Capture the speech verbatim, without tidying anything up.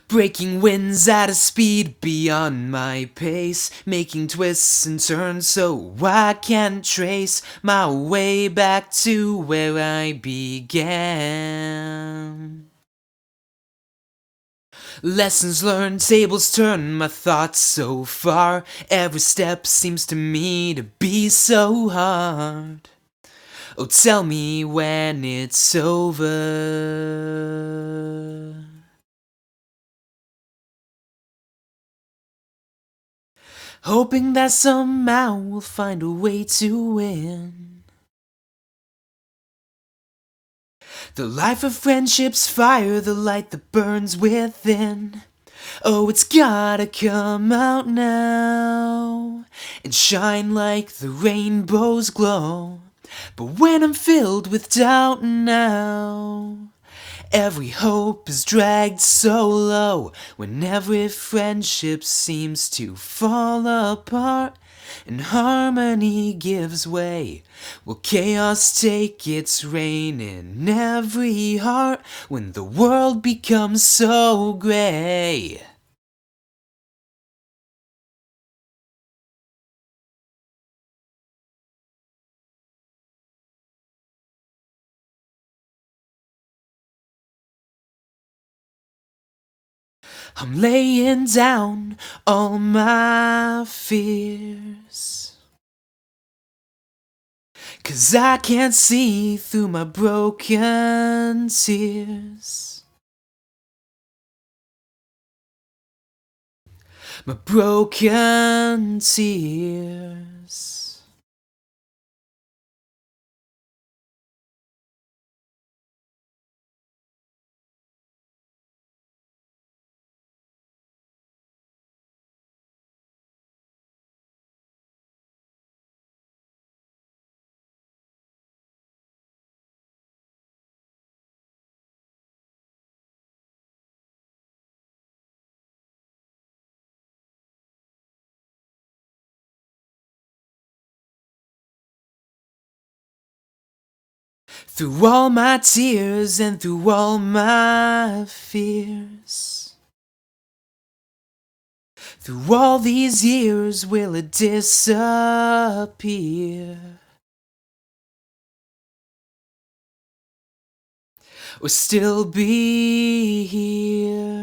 Breaking winds at a speed beyond my pace, making twists and turns so I can't trace my way back to where I began. Lessons learned, tables turn, my thoughts so far. Every step seems to me to be so hard. Oh, tell me when it's over. Hoping that somehow we'll find a way to win. The life of friendship's fire, the light that burns within. Oh, it's gotta come out now and shine like the rainbow's glow. But when I'm filled with doubt now, every hope is dragged so low. When every friendship seems to fall apart and harmony gives way, will chaos take its reign in every heart when the world becomes so gray? I'm laying down all my fears, 'cause I can't see through my broken tears. My broken tears. Through all my tears and through all my fears, through all these years, will it disappear? Or still be here?